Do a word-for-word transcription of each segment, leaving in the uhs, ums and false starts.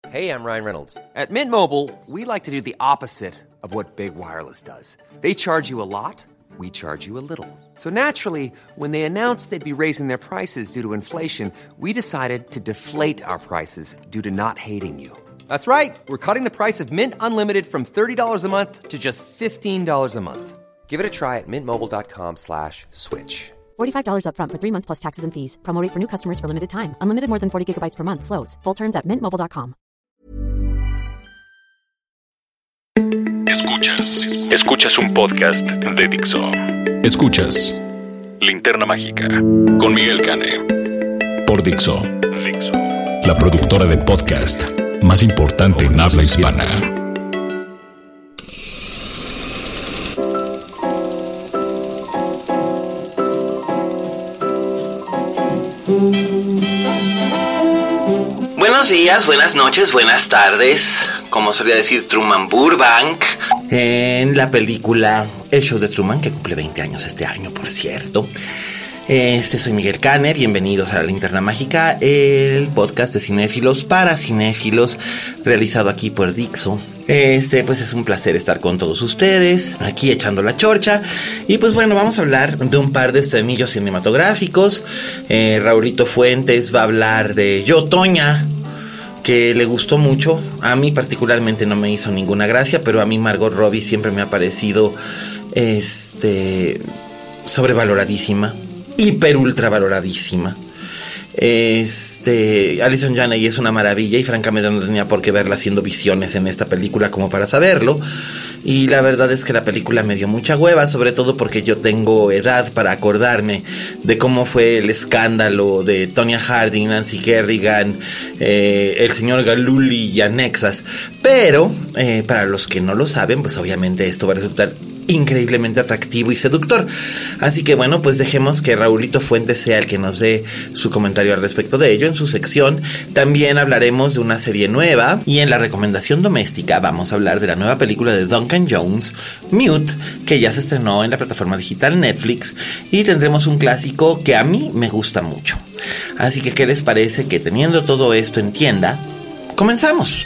Hey, I'm Ryan Reynolds. At Mint Mobile, we like to do the opposite of what Big Wireless does. They charge you a lot, we charge you a little. So naturally, when they announced they'd be raising their prices due to inflation, we decided to deflate our prices due to not hating you. That's right. We're cutting the price of Mint Unlimited from thirty dollars a month to just fifteen dollars a month. Give it a try at mintmobile.com slash switch. forty-five dollars up front for three months plus taxes and fees. Promo rate for new customers for limited time. Unlimited more than forty gigabytes per month. Slows full terms at mint mobile dot com. Escuchas. Escuchas un podcast de Dixo. Escuchas Linterna Mágica con Miguel Cane por Dixo. Dixo, la productora de podcast más importante en habla hispana. Buenos días, buenas noches, buenas tardes. Como solía decir Truman Burbank en la película El Show de Truman, que cumple veinte años este año, por cierto. Este, soy Miguel Cane, bienvenidos a La Linterna Mágica, el podcast de cinéfilos para cinéfilos, realizado aquí por Dixo. Este, pues es un placer estar con todos ustedes, aquí echando la chorcha. Y pues bueno, vamos a hablar de un par de estrenillos cinematográficos. eh, Raulito Fuentes va a hablar de Yo, Toña, que le gustó mucho. A mí particularmente no me hizo ninguna gracia, pero a mí Margot Robbie siempre me ha parecido este sobrevaloradísima, hiper ultra valoradísima. Este, Alison Janney es una maravilla y francamente no tenía por qué verla haciendo visiones en esta película como para saberlo. Y la verdad es que la película me dio mucha hueva, sobre todo porque yo tengo edad para acordarme de cómo fue el escándalo de Tonya Harding, Nancy Kerrigan, eh, el señor Galuli y Anexas. Pero eh, para los que no lo saben, pues obviamente esto va a resultar increíblemente atractivo y seductor. Así que bueno, pues dejemos que Raulito Fuentes sea el que nos dé su comentario al respecto de ello en su sección. También hablaremos de una serie nueva, y en la recomendación doméstica vamos a hablar de la nueva película de Duncan Jones, Mute, que ya se estrenó en la plataforma digital Netflix, y tendremos un clásico que a mí me gusta mucho. Así que ¿qué les parece que teniendo todo esto en tienda, comenzamos?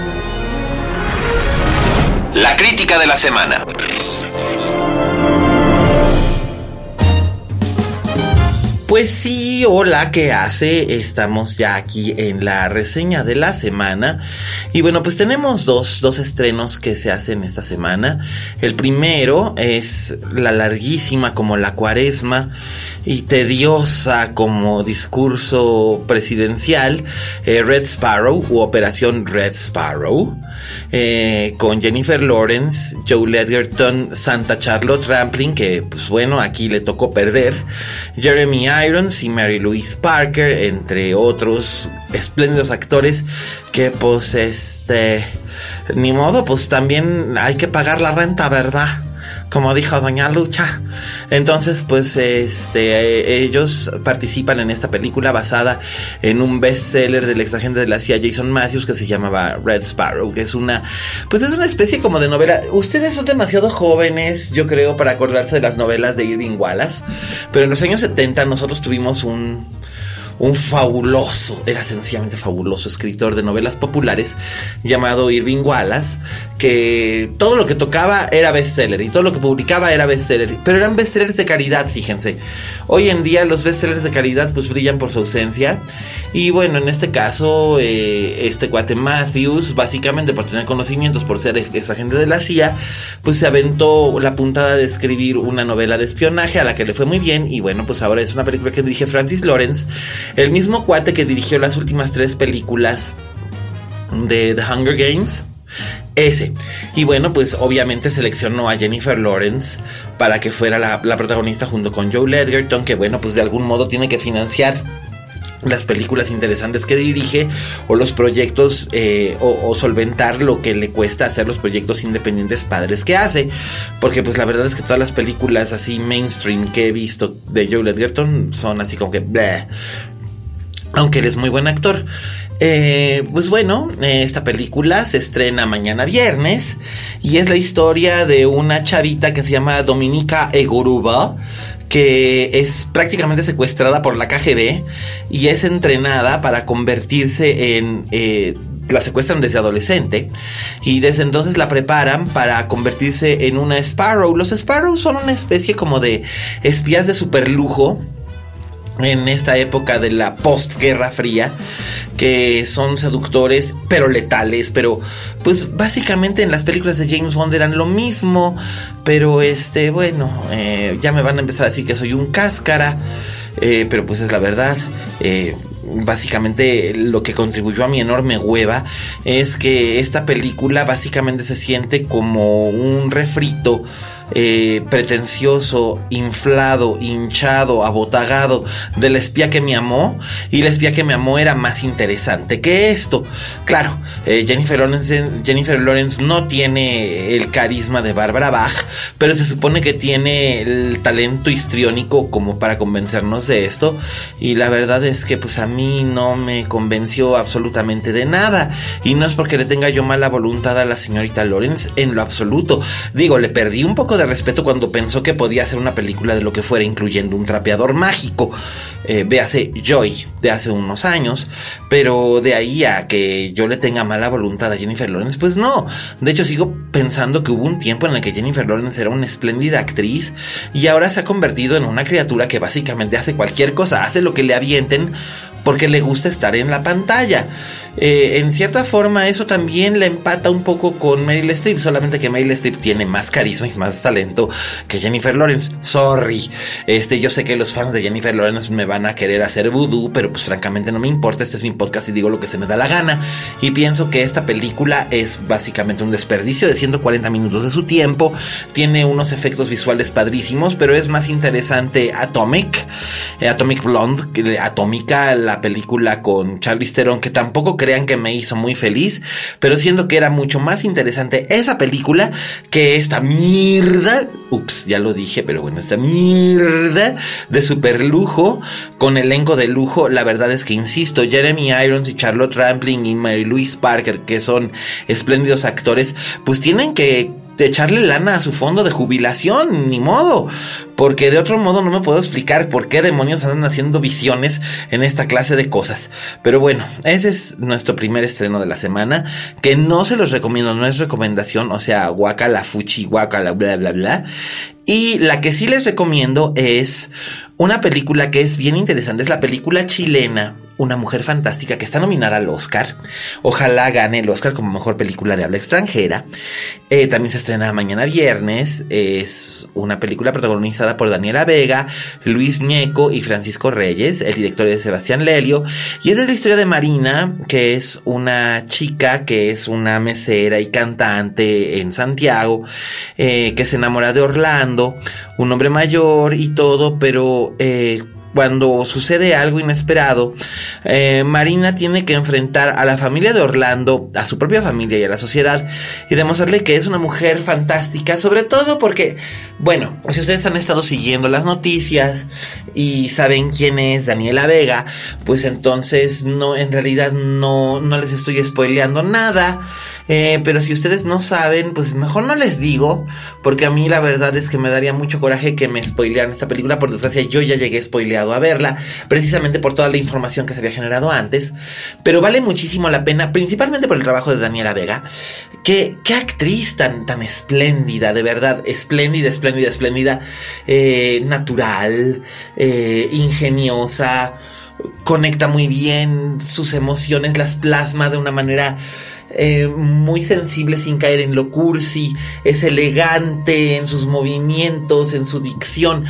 La crítica de la semana. Pues sí, hola, ¿qué hace? Estamos ya aquí en la reseña de la semana. Y bueno, pues tenemos dos, dos estrenos que se hacen esta semana. El primero es la larguísima como la cuaresma y tediosa como discurso presidencial, eh, Red Sparrow u Operación Red Sparrow, eh, con Jennifer Lawrence, Joel Edgerton, Santa Charlotte Rampling, que pues bueno, aquí le tocó perder, Jeremy Irons y Mary Louise Parker, entre otros espléndidos actores que pues este, ni modo, pues también hay que pagar la renta, ¿verdad? Como dijo doña Lucha. Entonces pues este ellos participan en esta película basada en un bestseller del ex agente de la C I A Jason Matthews, que se llamaba Red Sparrow, que es una pues es una especie como de novela. Ustedes son demasiado jóvenes, yo creo, para acordarse de las novelas de Irving Wallace, pero en los años setenta nosotros tuvimos un un fabuloso, era sencillamente fabuloso escritor de novelas populares llamado Irving Wallace, que todo lo que tocaba era bestseller y todo lo que publicaba era bestseller, pero eran bestsellers de calidad, fíjense. Hoy en día los bestsellers de calidad pues brillan por su ausencia. Y bueno, en este caso eh, este cuate Matthews, básicamente por tener conocimientos, por ser ex agente de la C I A, pues se aventó la puntada de escribir una novela de espionaje a la que le fue muy bien. Y bueno, pues ahora es una película que dirige Francis Lawrence, el mismo cuate que dirigió las últimas tres películas de The Hunger Games. Ese. Y bueno, pues obviamente seleccionó a Jennifer Lawrence para que fuera la, la protagonista junto con Joel Edgerton, que bueno, pues de algún modo tiene que financiar las películas interesantes que dirige o los proyectos eh, o, o solventar lo que le cuesta hacer los proyectos independientes padres que hace, porque pues la verdad es que todas las películas así mainstream que he visto de Joel Edgerton son así como que bleh, aunque él es muy buen actor. Eh, pues bueno, eh, esta película se estrena mañana viernes y es la historia de una chavita que se llama Dominika Egorova, que es prácticamente secuestrada por la K G B y es entrenada para convertirse en eh, la secuestran desde adolescente y desde entonces la preparan para convertirse en una Sparrow. Los Sparrows son una especie como de espías de superlujo en esta época de la postguerra fría, que son seductores pero letales, pero pues básicamente en las películas de James Bond eran lo mismo, pero este bueno, eh, ya me van a empezar a decir que soy un cáscara, eh, pero pues es la verdad. eh, Básicamente lo que contribuyó a mi enorme hueva es que esta película básicamente se siente como un refrito Eh, pretencioso, inflado, hinchado, abotagado del espía que me amó, y el espía que me amó era más interesante que esto. Claro, eh, Jennifer Lawrence, Jennifer Lawrence no tiene el carisma de Barbara Bach, pero se supone que tiene el talento histriónico como para convencernos de esto, y la verdad es que pues a mí no me convenció absolutamente de nada, y no es porque le tenga yo mala voluntad a la señorita Lawrence en lo absoluto. Digo, le perdí un poco de de respeto cuando pensó que podía hacer una película de lo que fuera, incluyendo un trapeador mágico. Eh, véase Joy de hace unos años, pero de ahí a que yo le tenga mala voluntad a Jennifer Lawrence, pues no. De hecho, sigo pensando que hubo un tiempo en el que Jennifer Lawrence era una espléndida actriz y ahora se ha convertido en una criatura que básicamente hace cualquier cosa, hace lo que le avienten porque le gusta estar en la pantalla. Eh, en cierta forma eso también la empata un poco con Meryl Streep, solamente que Meryl Streep tiene más carisma y más talento que Jennifer Lawrence. Sorry, este, yo sé que los fans de Jennifer Lawrence me van a querer hacer vudú, pero pues francamente no me importa. Este es mi podcast y digo lo que se me da la gana, y pienso que esta película es básicamente un desperdicio de ciento cuarenta minutos de su tiempo. Tiene unos efectos visuales padrísimos, pero es más interesante Atomic, eh, Atomic Blonde, Atómica, la película con Charlize Theron, que tampoco crean que me hizo muy feliz, pero siento que era mucho más interesante esa película que esta mierda, ups, ya lo dije, pero bueno, esta mierda de super lujo, con elenco de lujo. La verdad es que, insisto, Jeremy Irons y Charlotte Rampling y Mary Louise Parker, que son espléndidos actores, pues tienen que de echarle lana a su fondo de jubilación, ni modo, porque de otro modo no me puedo explicar por qué demonios andan haciendo visiones en esta clase de cosas. Pero bueno, ese es nuestro primer estreno de la semana, que no se los recomiendo, no es recomendación, o sea, guacala, fuchi, guacala, bla, bla, bla. Y la que sí les recomiendo es una película que es bien interesante, es la película chilena Una Mujer Fantástica, que está nominada al Oscar. Ojalá gane el Oscar como mejor película de habla extranjera. Eh, también se estrena mañana viernes. Es una película protagonizada por Daniela Vega, Luis Ñeco y Francisco Reyes. El director es Sebastián Lelio. Y esa es la historia de Marina, que es una chica que es una mesera y cantante en Santiago, eh, que se enamora de Orlando, un hombre mayor y todo, pero eh, cuando sucede algo inesperado, eh, Marina tiene que enfrentar a la familia de Orlando, a su propia familia y a la sociedad, y demostrarle que es una mujer fantástica, sobre todo porque, bueno, si ustedes han estado siguiendo las noticias y saben quién es Daniela Vega, pues entonces no, en realidad no, no les estoy spoileando nada. Eh, pero si ustedes no saben, pues mejor no les digo, porque a mí la verdad es que me daría mucho coraje que me spoilearan esta película. Por desgracia, yo ya llegué spoileado a verla, precisamente por toda la información que se había generado antes. Pero vale muchísimo la pena, principalmente por el trabajo de Daniela Vega. Qué, qué actriz tan, tan espléndida, de verdad, espléndida, espléndida, espléndida, eh, natural, eh, ingeniosa, conecta muy bien sus emociones, las plasma de una manera Eh, muy sensible sin caer en lo cursi, es elegante en sus movimientos, en su dicción.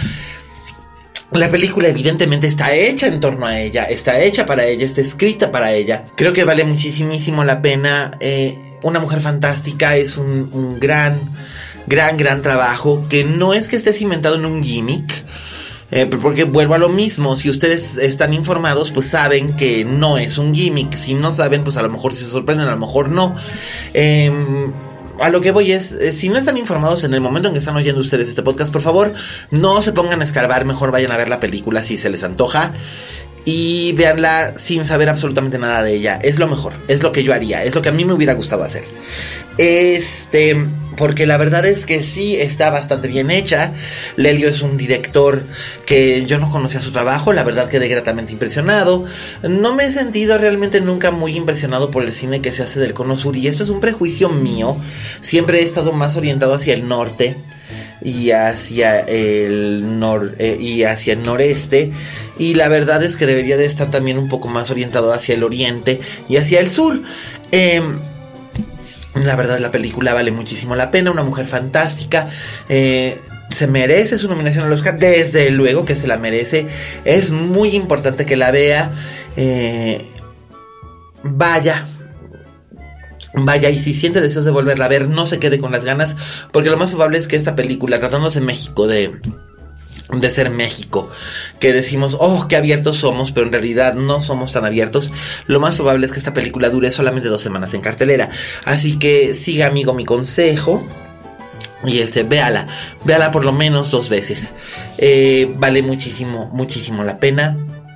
La película evidentemente está hecha en torno a ella, está hecha para ella, está escrita para ella. Creo que vale muchísimo la pena. eh, Una Mujer Fantástica es un, un gran, gran, gran trabajo, que no es que esté cimentado en un gimmick. Eh, porque vuelvo a lo mismo, si ustedes están informados, pues saben que no es un gimmick. Si no saben, pues a lo mejor se sorprenden, a lo mejor no. Eh, a lo que voy es, eh, si no están informados en el momento en que están oyendo ustedes este podcast, por favor, no se pongan a escarbar, mejor vayan a ver la película si se les antoja. y véanla sin saber absolutamente nada de ella. Es lo mejor, es lo que yo haría, es lo que a mí me hubiera gustado hacer. Este, porque la verdad es que sí está bastante bien hecha. Lelio es un director que yo no conocía su trabajo, la verdad quedé gratamente impresionado. No me he sentido realmente nunca muy impresionado por el cine que se hace del Cono Sur, y esto es un prejuicio mío. Siempre he estado más orientado hacia el norte y hacia el nor eh, y hacia el noreste, y la verdad es que debería de estar también un poco más orientado hacia el oriente y hacia el sur. Eh, La verdad, la película vale muchísimo la pena. Una mujer fantástica. Eh, se merece su nominación al Oscar. Desde luego que se la merece. Es muy importante que la vea. Eh, vaya. Vaya, y si siente deseos de volverla a ver, no se quede con las ganas. Porque lo más probable es que esta película, tratándose en México de... de ser México, que decimos, oh, qué abiertos somos, pero en realidad no somos tan abiertos, lo más probable es que esta película dure solamente dos semanas en cartelera. Así que siga, amigo, mi consejo y este, véala, véala por lo menos dos veces. Eh, vale muchísimo, muchísimo la pena.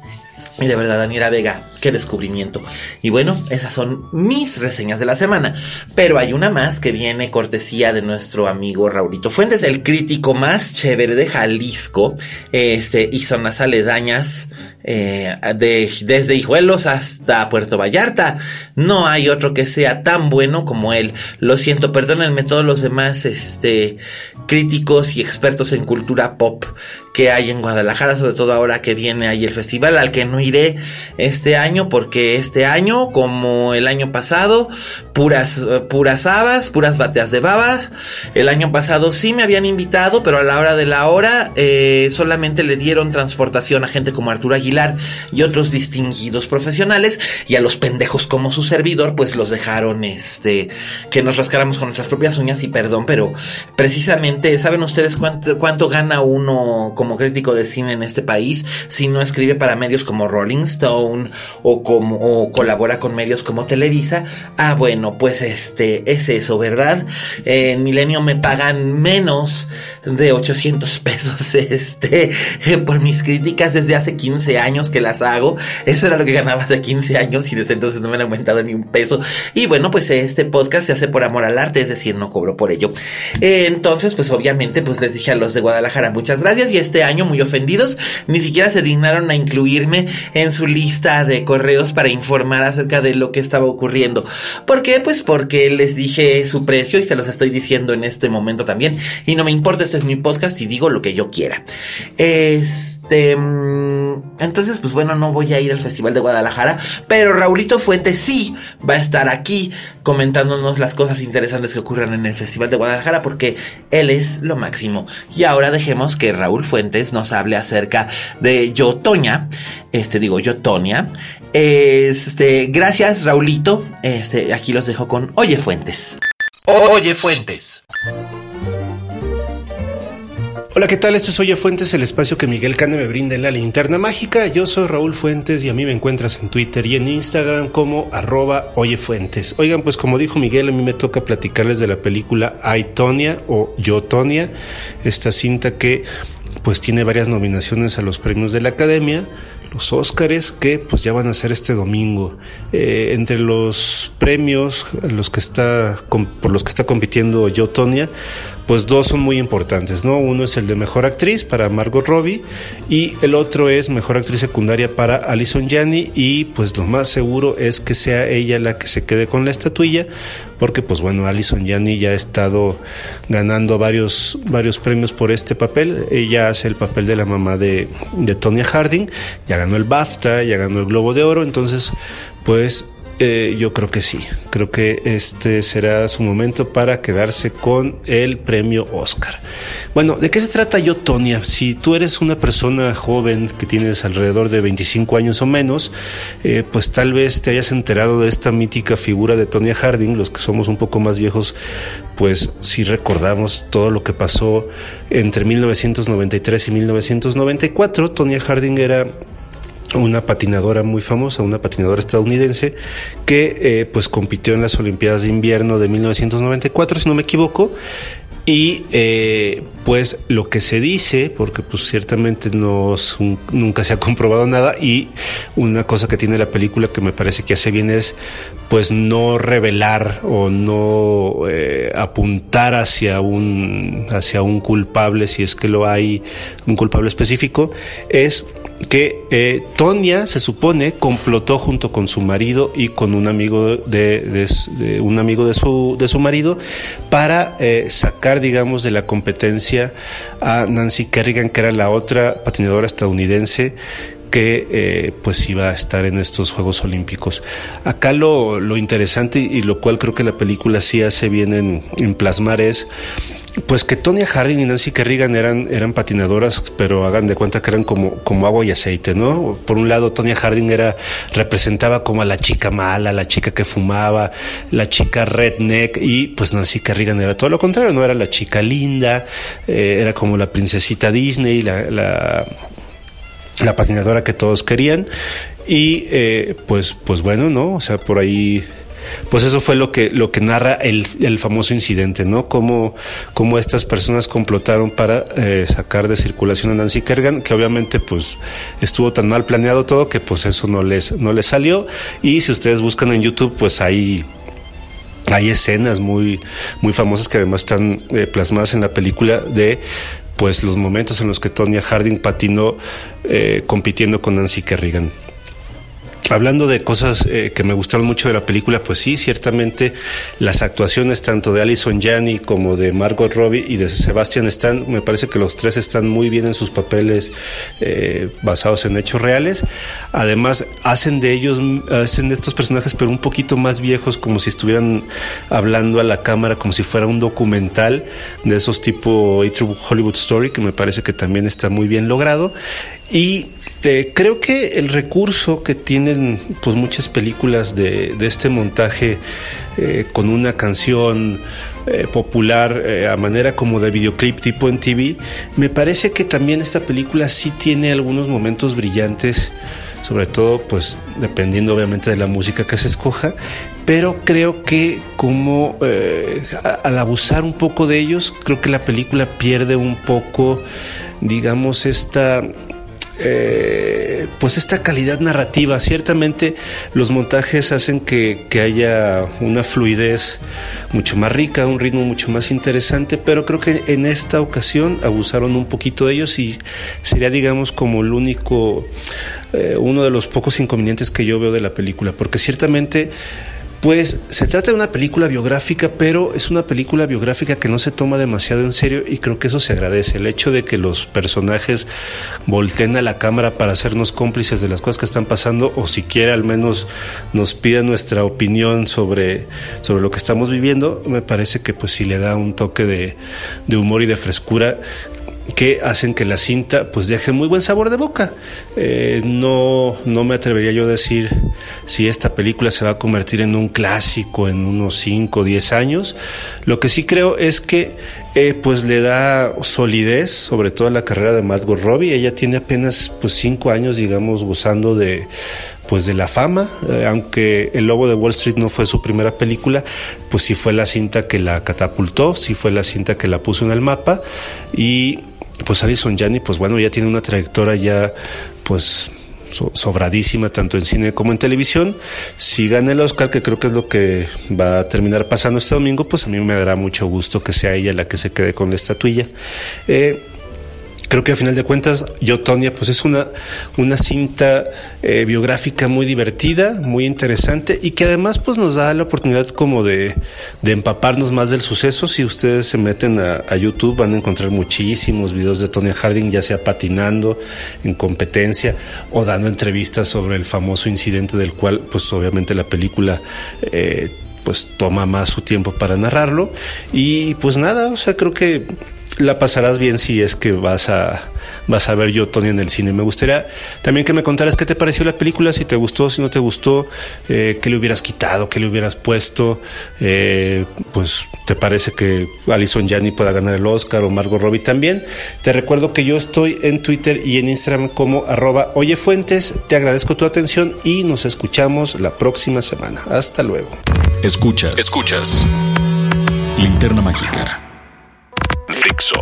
Y de verdad, Daniela Vega, qué descubrimiento. Y bueno, esas son mis reseñas de la semana. Pero hay una más que viene cortesía de nuestro amigo Raulito Fuentes, el crítico más chévere de Jalisco, este, y zonas aledañas, eh, de, desde Hijuelos hasta Puerto Vallarta. No hay otro que sea tan bueno como él. Lo siento, perdónenme todos los demás, este, críticos y expertos en cultura pop que hay en Guadalajara, sobre todo ahora que viene ahí el festival, al que no iré este año, porque este año, como el año pasado, puras, puras habas, puras bateas de babas. El año pasado sí me habían invitado, pero a la hora de la hora, eh, solamente le dieron transportación a gente como Arturo Aguilar y otros distinguidos profesionales, y a los pendejos como su servidor, pues los dejaron, este, que nos rascáramos con nuestras propias uñas, y perdón, pero precisamente, ¿saben ustedes cuánto, cuánto gana uno como crítico de cine en este país si no escribe para medios como Rolling Stone o como o colabora con medios como Televisa? Ah, bueno, pues este es eso, ¿verdad? Eh, en Milenio me pagan menos de ochocientos pesos este eh, por mis críticas desde hace quince años que las hago. Eso era lo que ganaba hace quince años y desde entonces no me han aumentado ni un peso. Y bueno, pues este podcast se hace por amor al arte, es decir, no cobro por ello. Eh, entonces, pues obviamente, pues les dije a los de Guadalajara muchas gracias, y este año, muy ofendidos, ni siquiera se dignaron a incluirme en su lista de correos para informar acerca de lo que estaba ocurriendo. ¿Por qué? Pues porque les dije su precio y se los estoy diciendo en este momento también, y no me importa, este es mi podcast y digo lo que yo quiera. Este, entonces, pues bueno, no voy a ir al Festival de Guadalajara, pero Raulito Fuentes sí va a estar aquí comentándonos las cosas interesantes que ocurran en el Festival de Guadalajara, porque él es lo máximo. Y ahora dejemos que Raúl Fuentes nos hable acerca de Yo, Toña. Este, digo, Yo, Tonia. Este, gracias, Raulito. Este, aquí los dejo con Oye Fuentes. Oye Fuentes. Hola, ¿qué tal? Esto es Oye Fuentes, el espacio que Miguel Cane me brinda en la linterna mágica. Yo soy Raúl Fuentes y a mí me encuentras en Twitter y en Instagram como arroba Oye Fuentes. Oigan, pues como dijo Miguel, a mí me toca platicarles de la película I, Tonya o Yo, Tonia, esta cinta que pues tiene varias nominaciones a los premios de la Academia, los Óscares, que pues ya van a ser este domingo. Eh, entre los premios los que está, por los que está compitiendo Yo, Tonia, pues dos son muy importantes, ¿no? Uno es el de Mejor Actriz para Margot Robbie y el otro es Mejor Actriz Secundaria para Allison Janney, y pues lo más seguro es que sea ella la que se quede con la estatuilla, porque pues bueno, Allison Janney ya ha estado ganando varios, varios premios por este papel. Ella hace el papel de la mamá de, de Tonya Harding, ya ganó el BAFTA, ya ganó el Globo de Oro, entonces pues Eh, yo creo que sí, creo que este será su momento para quedarse con el premio Oscar. Bueno, ¿de qué se trata Yo, Tonia? Si tú eres una persona joven que tienes alrededor de veinticinco años o menos, eh, pues tal vez te hayas enterado de esta mítica figura de Tonya Harding. Los que somos un poco más viejos, pues sí recordamos todo lo que pasó entre mil novecientos noventa y tres y mil novecientos noventa y cuatro. Tonya Harding era una patinadora muy famosa, una patinadora estadounidense que eh, pues compitió en las Olimpiadas de Invierno de mil novecientos noventa y cuatro, si no me equivoco, Y eh, pues lo que se dice, porque pues ciertamente no es un, nunca se ha comprobado nada, y una cosa que tiene la película que me parece que hace bien es pues no revelar o no eh, apuntar hacia un hacia un culpable, si es que lo hay, un culpable específico. Es que eh, Tonya se supone complotó junto con su marido y con un amigo de, de, de un amigo de su de su marido para eh, sacar, digamos, de la competencia a Nancy Kerrigan, que era la otra patinadora estadounidense que eh, pues iba a estar en estos Juegos Olímpicos. Acá lo, lo interesante, y lo cual creo que la película sí hace bien en, en plasmar, es pues que Tonya Harding y Nancy Kerrigan eran, eran patinadoras, pero hagan de cuenta que eran como, como agua y aceite, ¿no? Por un lado, Tonya Harding era, representaba como a la chica mala, la chica que fumaba, la chica redneck, y pues Nancy Kerrigan era todo lo contrario, ¿no? Era la chica linda, eh, era como la princesita Disney, la, la, la patinadora que todos querían. Y eh, pues, pues bueno, ¿no? O sea, por ahí... Pues eso fue lo que lo que narra el, el famoso incidente, ¿no? Cómo, cómo estas personas complotaron para eh, sacar de circulación a Nancy Kerrigan, que obviamente pues estuvo tan mal planeado todo que pues eso no les no les salió. Y si ustedes buscan en YouTube, pues hay hay escenas muy muy famosas que además están eh, plasmadas en la película de pues los momentos en los que Tonya Harding patinó eh, compitiendo con Nancy Kerrigan. Hablando de cosas eh, que me gustaron mucho de la película, pues sí, ciertamente las actuaciones tanto de Allison Janney como de Margot Robbie y de Sebastian Stan, me parece que los tres están muy bien en sus papeles eh, basados en hechos reales. Además, hacen de ellos, hacen de estos personajes, pero un poquito más viejos, como si estuvieran hablando a la cámara, como si fuera un documental de esos tipo A True Hollywood Story, que me parece que también está muy bien logrado. Y eh, creo que el recurso que tienen pues muchas películas de, de este montaje eh, con una canción eh, popular eh, a manera como de videoclip tipo M T V, me parece que también esta película sí tiene algunos momentos brillantes, sobre todo pues dependiendo obviamente de la música que se escoja, pero creo que como eh, al abusar un poco de ellos, creo que la película pierde un poco, digamos, esta... Eh, pues esta calidad narrativa. Ciertamente los montajes hacen que, que haya una fluidez mucho más rica, un ritmo mucho más interesante, pero creo que en esta ocasión abusaron un poquito de ellos y sería, digamos, como el único, eh, uno de los pocos inconvenientes que yo veo de la película, porque ciertamente pues se trata de una película biográfica, pero es una película biográfica que no se toma demasiado en serio, y creo que eso se agradece. El hecho de que los personajes volteen a la cámara para hacernos cómplices de las cosas que están pasando, o siquiera al menos nos pidan nuestra opinión sobre, sobre lo que estamos viviendo, me parece que pues sí le da un toque de, de humor y de frescura que hacen que la cinta pues deje muy buen sabor de boca. Eh, no, no me atrevería yo a decir si esta película se va a convertir en un clásico en unos cinco o diez años. Lo que sí creo es que eh, pues le da solidez, sobre todo a la carrera de Margot Robbie. Ella tiene apenas pues cinco años, digamos, gozando de pues de la fama, eh, aunque El Lobo de Wall Street no fue su primera película, pues sí fue la cinta que la catapultó, sí fue la cinta que la puso en el mapa. Y pues Allison Janney, pues bueno, ya tiene una trayectoria ya pues so- sobradísima, tanto en cine como en televisión. Si gana el Oscar, que creo que es lo que va a terminar pasando este domingo, pues a mí me dará mucho gusto que sea ella la que se quede con la estatuilla. Eh, Creo que al final de cuentas, Yo, Tonya, pues es una, una cinta eh, biográfica muy divertida, muy interesante, y que además pues nos da la oportunidad como de, de empaparnos más del suceso. Si ustedes se meten a, a YouTube van a encontrar muchísimos videos de Tonya Harding, ya sea patinando en competencia o dando entrevistas sobre el famoso incidente del cual pues obviamente la película eh, pues toma más su tiempo para narrarlo. Y pues nada, o sea, creo que la pasarás bien si es que vas a vas a ver Yo, Tonya en el cine. Me gustaría también que me contaras qué te pareció la película, si te gustó, si no te gustó, eh, qué le hubieras quitado, qué le hubieras puesto, eh, pues te parece que Allison Janney pueda ganar el Oscar o Margot Robbie también. Te recuerdo que yo estoy en Twitter y en Instagram como arroba oyefuentes. Te agradezco tu atención y nos escuchamos la próxima semana. Hasta luego. Escuchas, escuchas Linterna Mágica Dixo.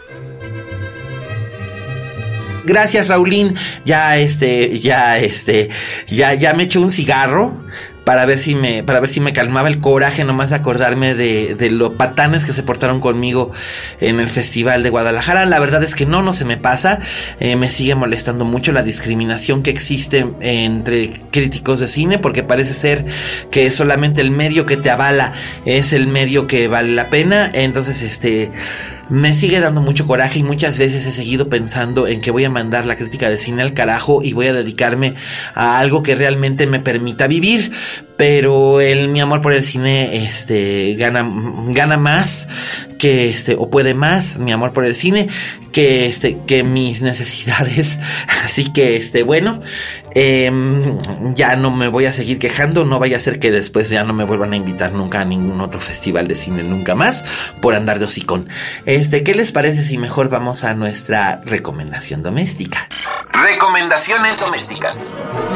Gracias, Raulín. Ya este, ya este, ya, ya me eché un cigarro para ver si me, para ver si me calmaba el coraje nomás de acordarme de, de lo patanes que se portaron conmigo en el Festival de Guadalajara. La verdad es que no, no se me pasa. Eh, me sigue molestando mucho la discriminación que existe entre críticos de cine, porque parece ser que solamente el medio que te avala es el medio que vale la pena. Entonces, este, me sigue dando mucho coraje y muchas veces he seguido pensando en que voy a mandar la crítica de cine al carajo y voy a dedicarme a algo que realmente me permita vivir. Pero el mi amor por el cine este gana gana más que este o puede más mi amor por el cine que este que mis necesidades. Así que este bueno, eh, ya no me voy a seguir quejando. No vaya a ser que después ya no me vuelvan a invitar nunca a ningún otro festival de cine, nunca más, por andar de hocicón. Este, ¿qué les parece si mejor vamos a nuestra recomendación doméstica? Recomendaciones domésticas.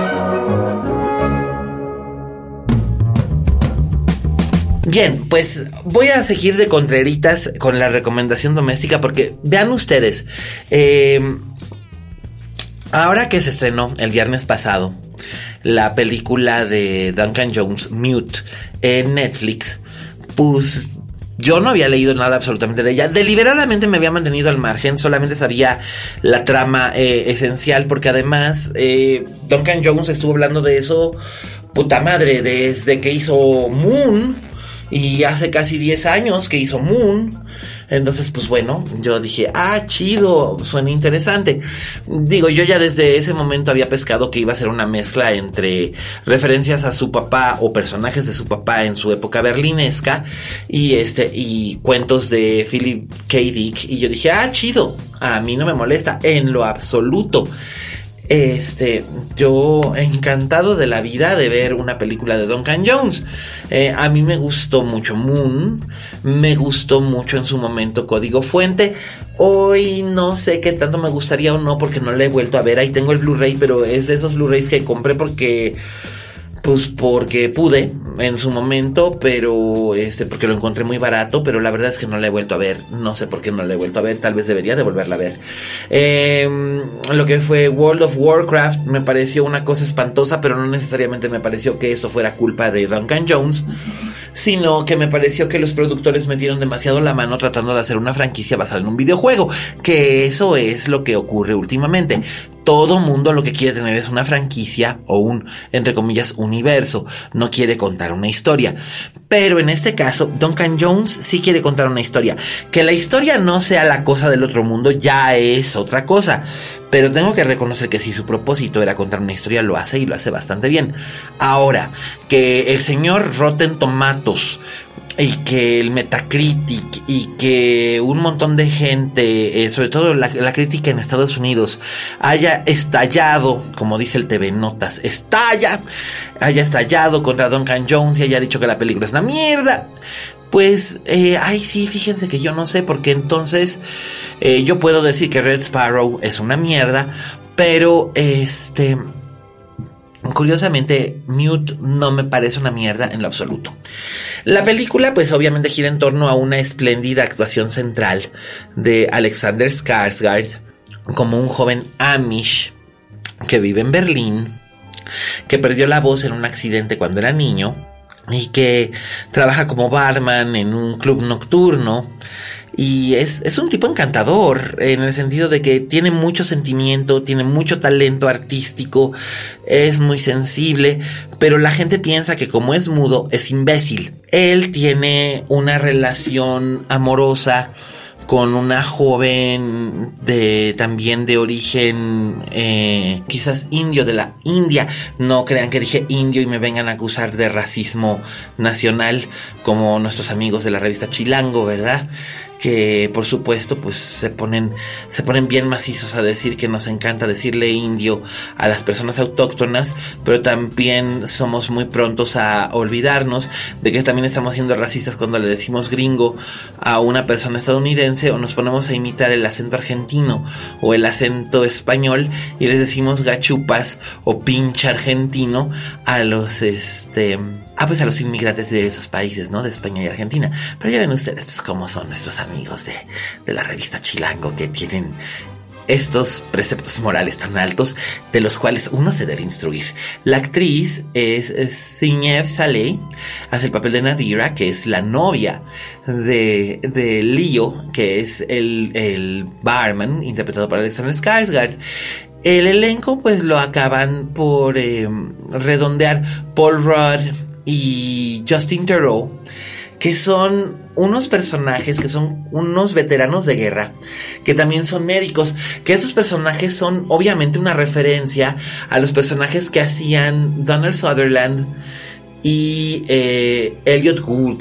Bien, pues voy a seguir de contreritas con la recomendación doméstica porque vean ustedes, eh, ahora que se estrenó el viernes pasado la película de Duncan Jones, Mute, en Netflix, pues yo no había leído nada absolutamente de ella. Deliberadamente me había mantenido al margen, solamente sabía la trama eh, esencial, porque además eh, Duncan Jones estuvo hablando de eso, puta madre, desde que hizo Moon. Y hace casi diez años que hizo Moon. Entonces, pues bueno, yo dije, ah, chido, suena interesante. Digo, yo ya desde ese momento había pescado que iba a ser una mezcla entre referencias a su papá o personajes de su papá en su época berlinesca y este y cuentos de Philip K. Dick. Y yo dije, ah, chido, a mí no me molesta en lo absoluto. Este, yo encantado de la vida de ver una película de Duncan Jones. Eh, a mí me gustó mucho Moon, me gustó mucho en su momento Código Fuente. Hoy no sé qué tanto me gustaría o no, porque no la he vuelto a ver. Ahí tengo el Blu-ray, pero es de esos Blu-rays que compré porque, pues porque pude en su momento, pero este, porque lo encontré muy barato, pero la verdad es que no la he vuelto a ver. No sé por qué no la he vuelto a ver, tal vez debería de volverla a ver. Eh, lo que fue World of Warcraft me pareció una cosa espantosa, pero no necesariamente me pareció que eso fuera culpa de Duncan Jones, sino que me pareció que los productores metieron demasiado la mano tratando de hacer una franquicia basada en un videojuego, que eso es lo que ocurre últimamente. Todo mundo lo que quiere tener es una franquicia o un, entre comillas, universo. No quiere contar una historia. Pero en este caso, Duncan Jones sí quiere contar una historia. Que la historia no sea la cosa del otro mundo ya es otra cosa. Pero tengo que reconocer que si su propósito era contar una historia, lo hace y lo hace bastante bien. Ahora, que el señor Rotten Tomatoes y que el Metacritic y que un montón de gente, eh, sobre todo la, la crítica en Estados Unidos, haya estallado, como dice el T V Notas, estalla, haya estallado contra Duncan Jones y haya dicho que la película es una mierda. Pues, eh, ay sí, fíjense que yo no sé, porque entonces eh, yo puedo decir que Red Sparrow es una mierda, pero este, curiosamente, Mute no me parece una mierda en lo absoluto. La película, pues obviamente gira en torno a una espléndida actuación central de Alexander Skarsgård como un joven Amish que vive en Berlín, que perdió la voz en un accidente cuando era niño y que trabaja como barman en un club nocturno. Y es, es un tipo encantador, en el sentido de que tiene mucho sentimiento, tiene mucho talento artístico, es muy sensible, pero la gente piensa que como es mudo, es imbécil. Él tiene una relación amorosa con una joven de también de origen eh, quizás indio, de la India. No crean que dije indio y me vengan a acusar de racismo nacional como nuestros amigos de la revista Chilango, ¿verdad? Que por supuesto pues se ponen se ponen bien macizos a decir que nos encanta decirle indio a las personas autóctonas, pero también somos muy prontos a olvidarnos de que también estamos siendo racistas cuando le decimos gringo a una persona estadounidense, o nos ponemos a imitar el acento argentino o el acento español y les decimos gachupas o pinche argentino a los este Ah, pues a los inmigrantes de esos países, ¿no? De España y Argentina. Pero ya ven ustedes, pues, cómo son nuestros amigos de, de la revista Chilango, que tienen estos preceptos morales tan altos, de los cuales uno se debe instruir. La actriz es, es Sinev Saleh, hace el papel de Nadira, que es la novia de, de Leo, que es el, el barman, interpretado por Alexander Skarsgård. El elenco, pues, lo acaban por eh, redondear Paul Rudd y Justin Theroux, que son unos personajes que son unos veteranos de guerra, que también son médicos, que esos personajes son obviamente una referencia a los personajes que hacían Donald Sutherland y eh, Elliot Gould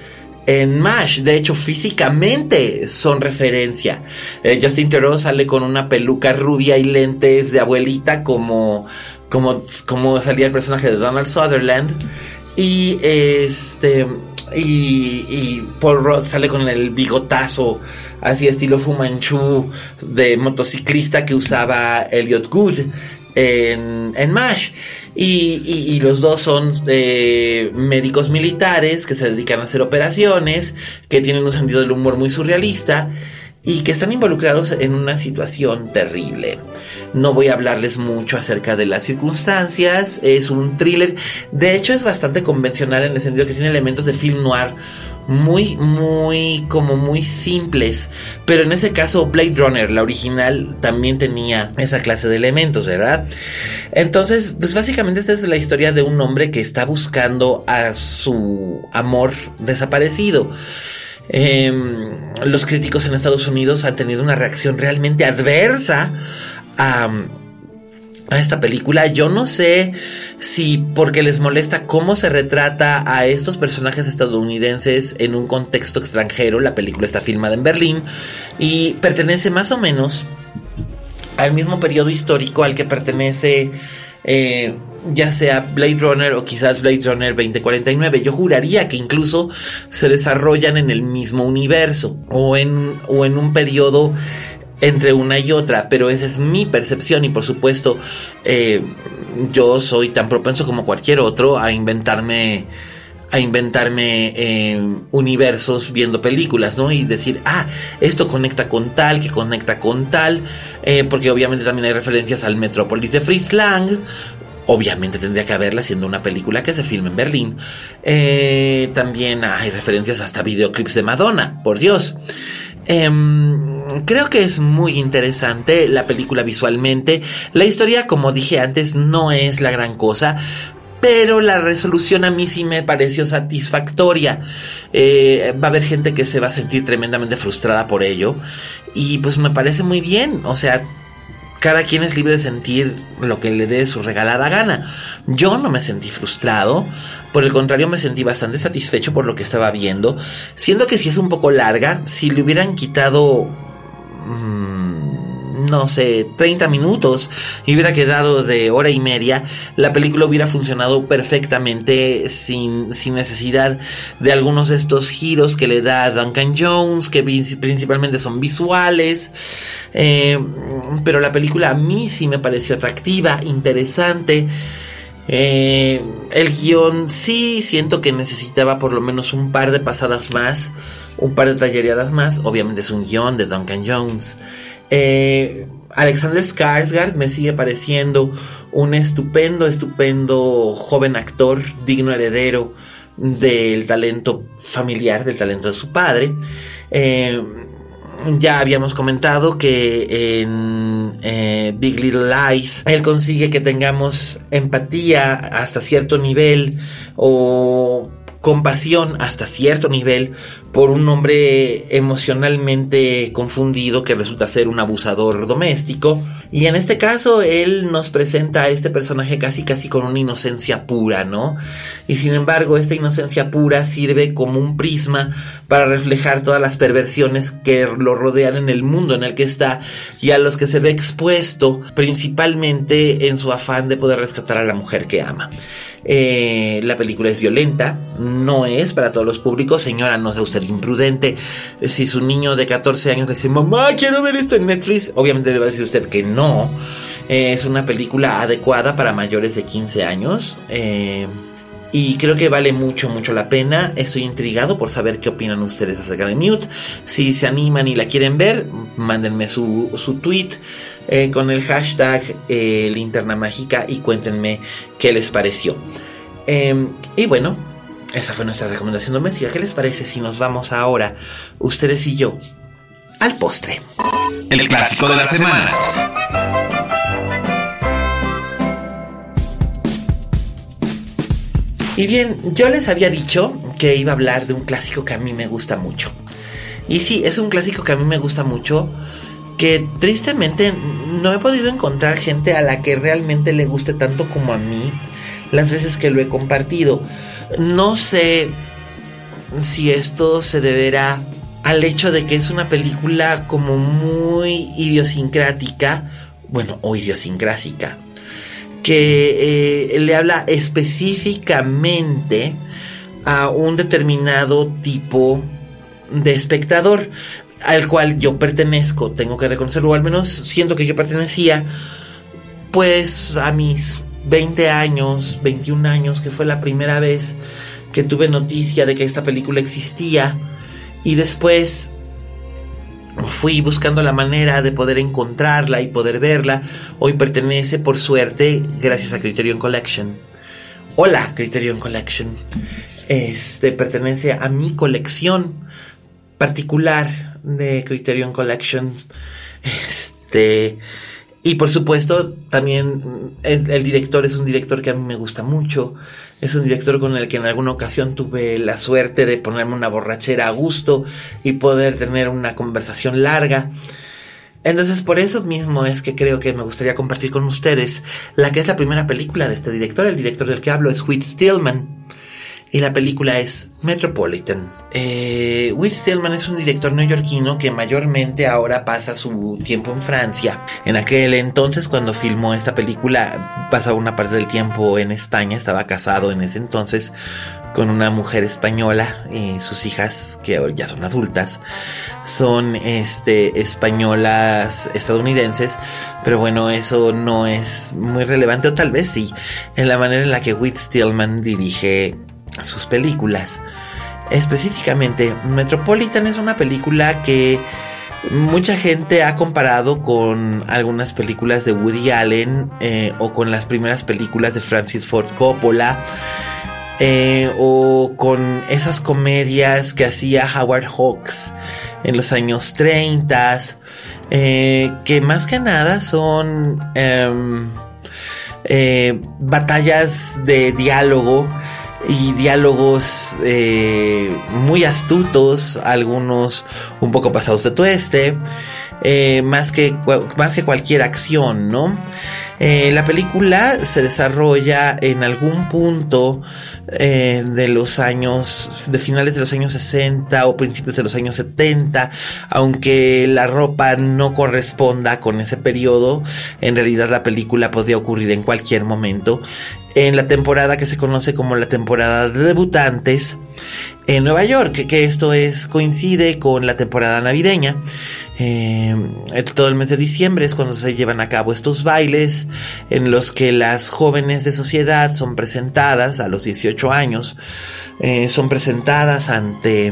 en MASH. De hecho, físicamente son referencia. eh, Justin Theroux sale con una peluca rubia y lentes de abuelita, como, como, como salía el personaje de Donald Sutherland. Y este y, y Paul Rudd sale con el bigotazo así estilo Fu Manchu de motociclista que usaba Elliot Gould en, en MASH. Y, y, y los dos son eh, médicos militares que se dedican a hacer operaciones, que tienen un sentido del humor muy surrealista y que están involucrados en una situación terrible. No voy a hablarles mucho acerca de las circunstancias. Es un thriller. De hecho, es bastante convencional en el sentido que tiene elementos de film noir muy, muy, como muy simples. Pero en ese caso, Blade Runner, la original, también tenía esa clase de elementos, ¿verdad? Entonces, pues básicamente esta es la historia de un hombre que está buscando a su amor desaparecido. Eh, los críticos en Estados Unidos han tenido una reacción realmente adversa a, a esta película. Yo no sé si porque les molesta cómo se retrata a estos personajes estadounidenses en un contexto extranjero. La película está filmada en Berlín y pertenece más o menos al mismo periodo histórico al que pertenece eh, ya sea Blade Runner o quizás Blade Runner veinte cuarenta y nueve. Yo juraría que incluso se desarrollan en el mismo universo o en, o en un periodo entre una y otra, pero esa es mi percepción y por supuesto eh, yo soy tan propenso como cualquier otro a inventarme a inventarme eh, universos viendo películas, ¿no? Y decir, ah, esto conecta con tal, que conecta con tal, eh, porque obviamente también hay referencias al Metrópolis de Fritz Lang. Obviamente tendría que haberla siendo una película que se filma en Berlín. Eh, también hay referencias hasta videoclips de Madonna, por Dios. Eh, creo que es muy interesante la película visualmente. La historia, como dije antes, no es la gran cosa, pero la resolución a mí sí me pareció satisfactoria. Eh, va a haber gente que se va a sentir tremendamente frustrada por ello. Y pues me parece muy bien. O sea, cada quien es libre de sentir lo que le dé su regalada gana. Yo no me sentí frustrado. Por el contrario, me sentí bastante satisfecho por lo que estaba viendo. Siendo que si es un poco larga, si le hubieran quitado Mmm, no sé, treinta minutos y hubiera quedado de hora y media, la película hubiera funcionado perfectamente sin, sin necesidad de algunos de estos giros que le da Duncan Jones, que principalmente son visuales. Eh, pero la película a mí sí me pareció atractiva, interesante. Eh, el guión sí siento que necesitaba por lo menos un par de pasadas más, un par de tallereadas más. Obviamente es un guión de Duncan Jones. eh, Alexander Skarsgård me sigue pareciendo un estupendo, estupendo joven actor, digno heredero del talento familiar, del talento de su padre. eh, Ya habíamos comentado que en eh, Big Little Lies él consigue que tengamos empatía hasta cierto nivel o compasión hasta cierto nivel por un hombre emocionalmente confundido que resulta ser un abusador doméstico. Y en este caso él nos presenta a este personaje casi casi con una inocencia pura, ¿no? Y sin embargo esta inocencia pura sirve como un prisma para reflejar todas las perversiones que lo rodean en el mundo en el que está y a los que se ve expuesto, principalmente en su afán de poder rescatar a la mujer que ama. Eh, la película es violenta, no es para todos los públicos. Señora, no sea usted imprudente. Si su niño de catorce años le dice, mamá, quiero ver esto en Netflix, obviamente le va a decir usted que no. Eh, es una película adecuada para mayores de quince años. Eh, y creo que vale mucho, mucho la pena. Estoy intrigado por saber qué opinan ustedes acerca de Mute. Si se animan y la quieren ver, mándenme su, su tweet eh, con el hashtag eh, Linterna Mágica y cuéntenme qué les pareció. Eh, y bueno, esa fue nuestra recomendación doméstica. ¿Qué les parece si nos vamos ahora, ustedes y yo, al postre? El clásico de la semana. Y bien, yo les había dicho que iba a hablar de un clásico que a mí me gusta mucho. Y sí, es un clásico que a mí me gusta mucho, que tristemente no he podido encontrar gente a la que realmente le guste tanto como a mí las veces que lo he compartido. No sé si esto se deberá al hecho de que es una película como muy idiosincrática, bueno, o idiosincrásica, que eh, le habla específicamente a un determinado tipo de espectador al cual yo pertenezco, tengo que reconocerlo, o al menos siento que yo pertenecía, pues a mis veinte años, veintiún años, que fue la primera vez que tuve noticia de que esta película existía, y después fui buscando la manera de poder encontrarla y poder verla. Hoy pertenece, por suerte, gracias a Criterion Collection. Hola, Criterion Collection. Este pertenece a mi colección particular de Criterion Collection. Este, y por supuesto, también el, el director es un director que a mí me gusta mucho. Es un director con el que en alguna ocasión tuve la suerte de ponerme una borrachera a gusto y poder tener una conversación larga. Entonces, por eso mismo es que creo que me gustaría compartir con ustedes la que es la primera película de este director. El director del que hablo es Whit Stillman. Y la película es Metropolitan. Eh, Whit Stillman es un director neoyorquino que mayormente ahora pasa su tiempo en Francia. En aquel entonces, cuando filmó esta película, pasaba una parte del tiempo en España. Estaba casado en ese entonces con una mujer española. Y sus hijas, que ahora ya son adultas, son este, españolas estadounidenses. Pero bueno, eso no es muy relevante, o tal vez sí, en la manera en la que Whit Stillman dirige sus películas. Específicamente, Metropolitan es una película que mucha gente ha comparado con algunas películas de Woody Allen eh, o con las primeras películas de Francis Ford Coppola eh, o con esas comedias que hacía Howard Hawks en los años treinta, eh, que más que nada son eh, eh, batallas de diálogo y diálogos eh, muy astutos, algunos un poco pasados de tueste, eh, más que más que cualquier acción, ¿no? Eh, la película se desarrolla en algún punto eh, de los años, de finales de los años sesenta o principios de los años setenta, aunque la ropa no corresponda con ese periodo. En realidad la película podría ocurrir en cualquier momento, en la temporada que se conoce como la temporada de debutantes en Nueva York, que, que esto es coincide con la temporada navideña. Eh, todo el mes de diciembre es cuando se llevan a cabo estos bailes en los que las jóvenes de sociedad son presentadas a los dieciocho años, eh, son presentadas ante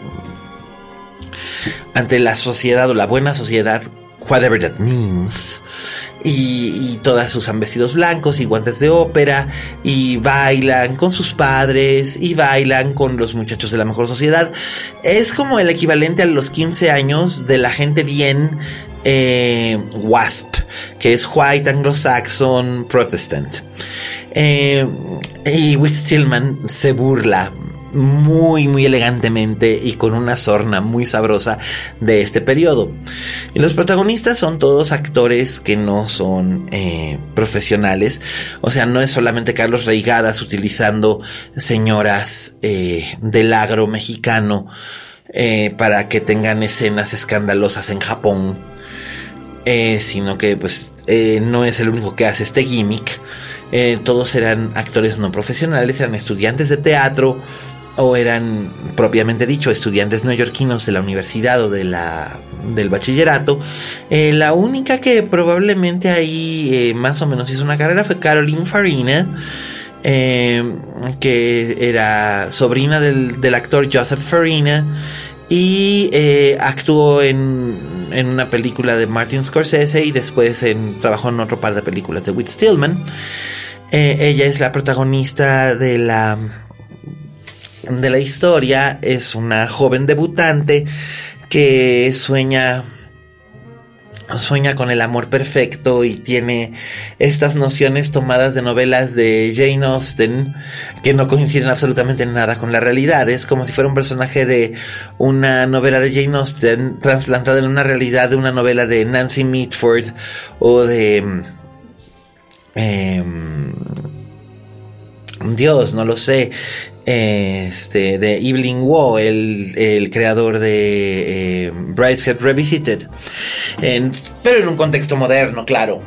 ante la sociedad o la buena sociedad, whatever that means. Y, y todas usan vestidos blancos y guantes de ópera y bailan con sus padres y bailan con los muchachos de la mejor sociedad. Es como el equivalente a los quince años de la gente bien eh, WASP, que es White Anglo-Saxon Protestant. Eh, y Whit Stillman se burla muy muy elegantemente y con una sorna muy sabrosa de este periodo. Y los protagonistas son todos actores que no son eh, profesionales. O sea, no es solamente Carlos Reigadas utilizando señoras eh, del agro mexicano eh, para que tengan escenas escandalosas en Japón, eh, sino que pues eh, no es el único que hace este gimmick. Eh, todos eran actores no profesionales, eran estudiantes de teatro o eran, propiamente dicho, estudiantes neoyorquinos de la universidad o de la, del bachillerato. Eh, la única que probablemente ahí eh, más o menos hizo una carrera fue Caroline Farina, eh, que era sobrina del, del actor Joseph Farina, y eh, actuó en, en una película de Martin Scorsese y después en, trabajó en otro par de películas de Whit Stillman. Eh, ella es la protagonista de la, de la historia. Es una joven debutante que sueña... sueña con el amor perfecto y tiene estas nociones tomadas de novelas de Jane Austen que no coinciden absolutamente en nada con la realidad. Es como si fuera un personaje de una novela de Jane Austen trasplantado en una realidad de una novela de Nancy Mitford o de... Eh, Dios, no lo sé... Este, de Evelyn Waugh, el, el creador de eh, Brideshead Revisited, en, pero en un contexto moderno, claro,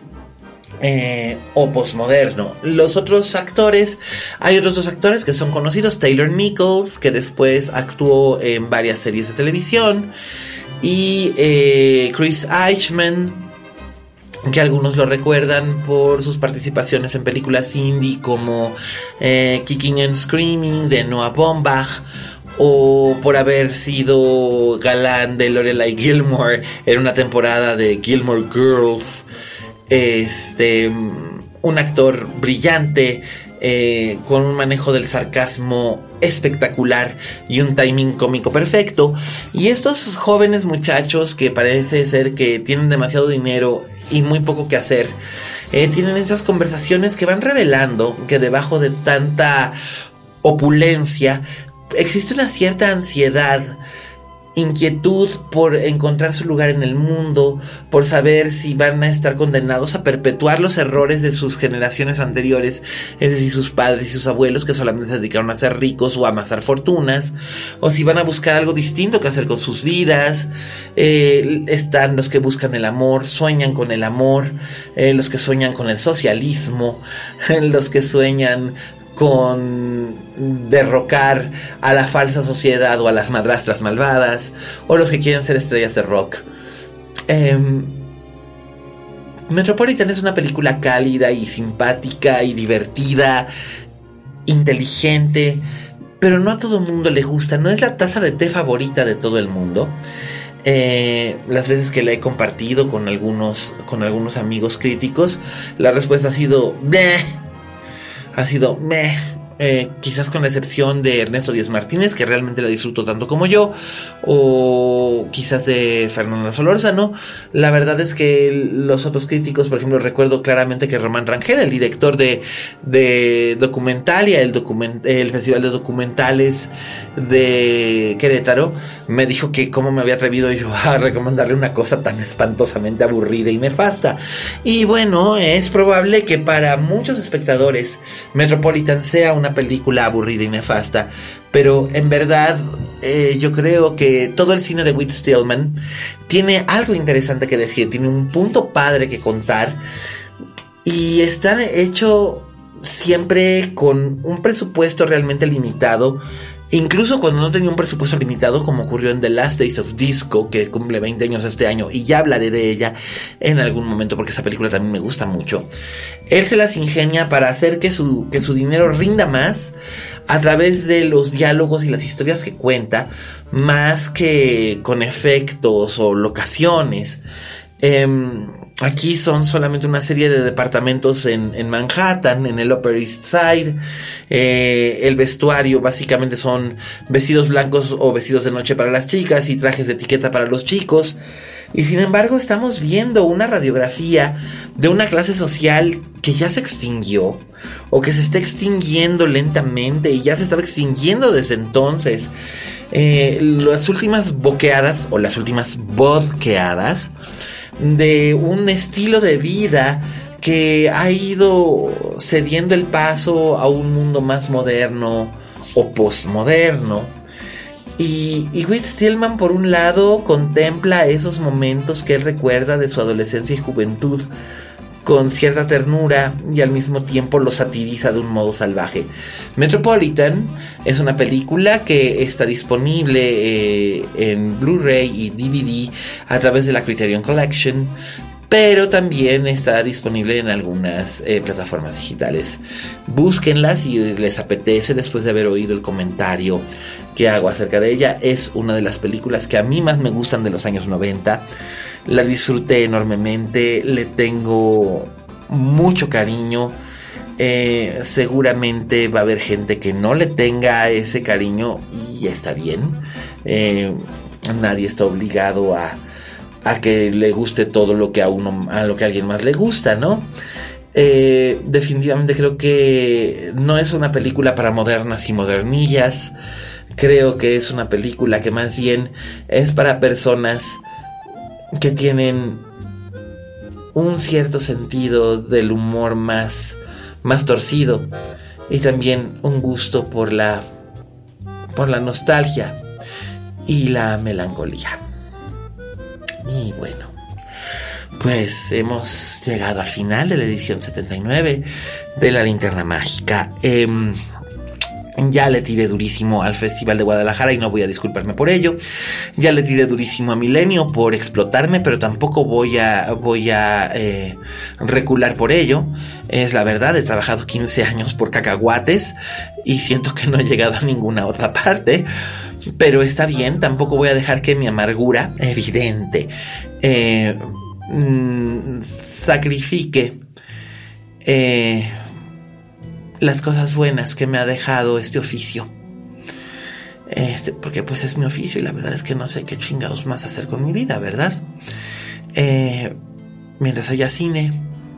eh, o postmoderno. Los otros actores, hay otros dos actores que son conocidos: Taylor Nichols, que después actuó en varias series de televisión, y eh, Chris Eichman, que algunos lo recuerdan por sus participaciones en películas indie como eh, Kicking and Screaming de Noah Baumbach, o por haber sido galán de Lorelai Gilmore en una temporada de Gilmore Girls. Este, un actor brillante, eh, con un manejo del sarcasmo espectacular y un timing cómico perfecto. Y estos jóvenes muchachos que parece ser que tienen demasiado dinero y muy poco que hacer, eh, tienen esas conversaciones que van revelando que debajo de tanta opulencia existe una cierta ansiedad, inquietud por encontrar su lugar en el mundo, por saber si van a estar condenados a perpetuar los errores de sus generaciones anteriores, es decir, sus padres y sus abuelos, que solamente se dedicaron a ser ricos o a amasar fortunas, o si van a buscar algo distinto que hacer con sus vidas. Eh, están los que buscan el amor, sueñan con el amor, eh, los que sueñan con el socialismo, los que sueñan con derrocar a la falsa sociedad o a las madrastras malvadas, o los que quieren ser estrellas de rock. eh, Metropolitan es una película cálida y simpática y divertida, inteligente, pero no a todo el mundo le gusta. No es la taza de té favorita de todo el mundo. Eh, las veces que la he compartido con algunos, con algunos amigos críticos, la respuesta ha sido meh. Ha sido meh, eh, quizás con la excepción de Ernesto Díaz Martínez, que realmente la disfruto tanto como yo, o quizás de Fernanda Solórzano. La verdad es que los otros críticos, por ejemplo, recuerdo claramente que Román Rangel, el director de, de Documentalia, el, document, el Festival de Documentales de Querétaro, me dijo que cómo me había atrevido yo a recomendarle una cosa tan espantosamente aburrida y nefasta. Y bueno, es probable que para muchos espectadores Metropolitan sea una película aburrida y nefasta, pero en verdad eh, yo creo que todo el cine de Whit Stillman tiene algo interesante que decir, tiene un punto padre que contar, y está hecho siempre con un presupuesto realmente limitado. Incluso cuando no tenía un presupuesto limitado, como ocurrió en The Last Days of Disco, que cumple veinte años este año, y ya hablaré de ella en algún momento porque esa película también me gusta mucho. Él se las ingenia para hacer que su, que su dinero rinda más a través de los diálogos y las historias que cuenta, más que con efectos o locaciones. Eh, Aquí son solamente una serie de departamentos en, en Manhattan, en el Upper East Side. Eh, el vestuario básicamente son vestidos blancos o vestidos de noche para las chicas y trajes de etiqueta para los chicos. Y sin embargo estamos viendo una radiografía de una clase social que ya se extinguió, o que se está extinguiendo lentamente y ya se estaba extinguiendo desde entonces. Eh, las últimas boqueadas o las últimas vodqueadas de un estilo de vida que ha ido cediendo el paso a un mundo más moderno o postmoderno. Y, y Whit Stillman, por un lado, contempla esos momentos que él recuerda de su adolescencia y juventud con cierta ternura, y al mismo tiempo lo satiriza de un modo salvaje. Metropolitan es una película que está disponible eh, en Blu-ray y D V D a través de la Criterion Collection, pero también está disponible en algunas eh, plataformas digitales. Búsquenla si les apetece después de haber oído el comentario que hago acerca de ella. Es una de las películas que a mí más me gustan de los años noventa. La disfruté enormemente, le tengo mucho cariño. Eh, seguramente va a haber gente que no le tenga ese cariño y está bien. Eh, nadie está obligado a a que le guste todo lo que a uno, a lo que a alguien más le gusta, ¿no? Eh, definitivamente creo que no es una película para modernas y modernillas. Creo que es una película que más bien es para personas que tienen un cierto sentido del humor más, más torcido y también un gusto por la, por la nostalgia y la melancolía. Y bueno, pues hemos llegado al final de la edición setenta y nueve de La Linterna Mágica. Eh, ya le tiré durísimo al Festival de Guadalajara y no voy a disculparme por ello. Ya le tiré durísimo a Milenio por explotarme, pero tampoco voy a, voy a eh, recular por ello. Es la verdad, he trabajado quince años por cacahuates y siento que no he llegado a ninguna otra parte. Pero está bien, tampoco voy a dejar que mi amargura evidente eh, mmm, sacrifique eh, las cosas buenas que me ha dejado este oficio. Este, porque pues es mi oficio y la verdad es que no sé qué chingados más hacer con mi vida, ¿verdad? Eh, mientras haya cine...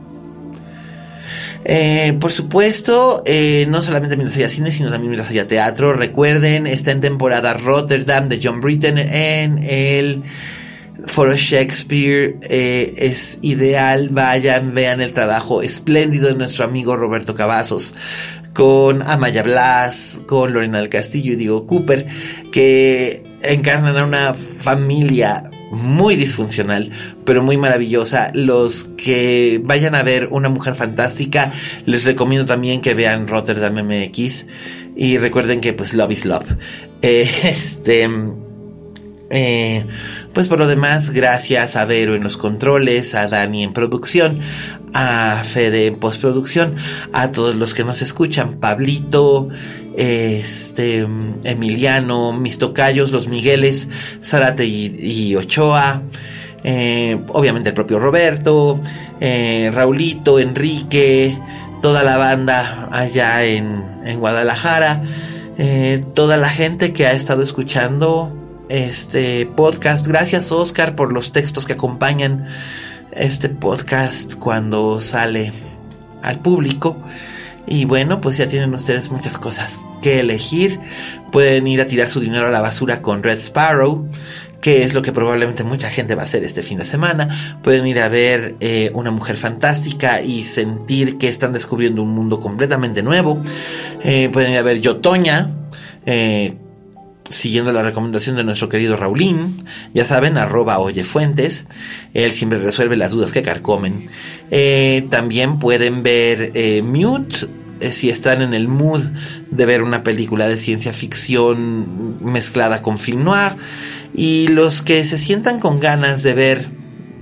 Eh, por supuesto, eh, no solamente mientras haya cine, sino también mientras haya teatro. Recuerden, está en temporada Rotterdam de John Britten en el Foro Shakespeare. Eh, es ideal, vayan, vean el trabajo espléndido de nuestro amigo Roberto Cavazos, con Amaya Blas, con Lorena del Castillo y Diego Cooper, que encarnan a una familia muy disfuncional, pero muy maravillosa. Los que vayan a ver Una Mujer Fantástica, les recomiendo también que vean Rotterdam M X. Y recuerden que pues love is love. Eh, este... Eh, pues por lo demás, gracias a Vero en los controles, a Dani en producción, a Fede en postproducción, a todos los que nos escuchan, Pablito, este, Emiliano, mis tocayos, los Migueles, Zárate y, y Ochoa, eh, obviamente el propio Roberto, eh, Raulito, Enrique, toda la banda allá en, en Guadalajara, eh, toda la gente que ha estado escuchando este podcast. Gracias, Oscar, por los textos que acompañan este podcast cuando sale al público. Y bueno, pues ya tienen ustedes muchas cosas que elegir. Pueden ir a tirar su dinero a la basura con Red Sparrow, que es lo que probablemente mucha gente va a hacer este fin de semana. Pueden ir a ver eh, Una Mujer Fantástica y sentir que están descubriendo un mundo completamente nuevo. Eh, pueden ir a ver Yo, Toña, eh, siguiendo la recomendación de nuestro querido Raulín. Ya saben, arroba Oyefuentes. Él siempre resuelve las dudas que carcomen. Eh, también pueden ver eh, Mute, eh, si están en el mood de ver una película de ciencia ficción mezclada con film noir. Y los que se sientan con ganas de ver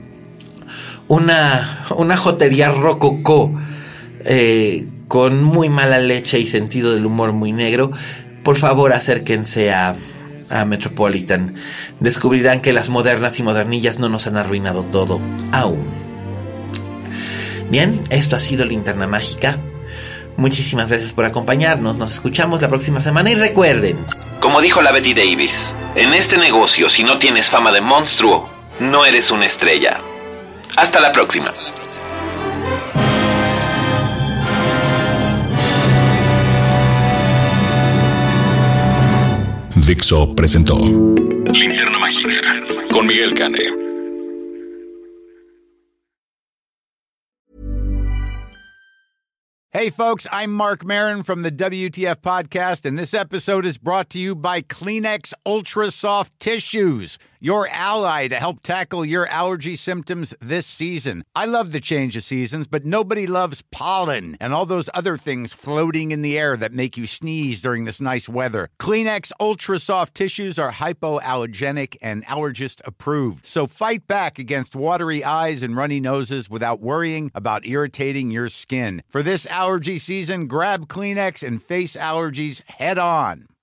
una, una jotería rococó eh, con muy mala leche y sentido del humor muy negro, por favor acérquense a, a Metropolitan. Descubrirán que las modernas y modernillas no nos han arruinado todo aún. Bien, esto ha sido Linterna Mágica. Muchísimas gracias por acompañarnos. Nos escuchamos la próxima semana y recuerden, como dijo la Betty Davis, en este negocio, si no tienes fama de monstruo, no eres una estrella. Hasta la próxima. Hasta la próxima. Dixo presentó Linterna Mágica con Miguel Cane. Hey folks, I'm Mark Maron from the W T F podcast, and this episode is brought to you by Kleenex Ultra Soft Tissues, your ally to help tackle your allergy symptoms this season. I love the change of seasons, but nobody loves pollen and all those other things floating in the air that make you sneeze during this nice weather. Kleenex Ultra Soft Tissues are hypoallergenic and allergist approved. So fight back against watery eyes and runny noses without worrying about irritating your skin. For this allergy season, grab Kleenex and face allergies head on.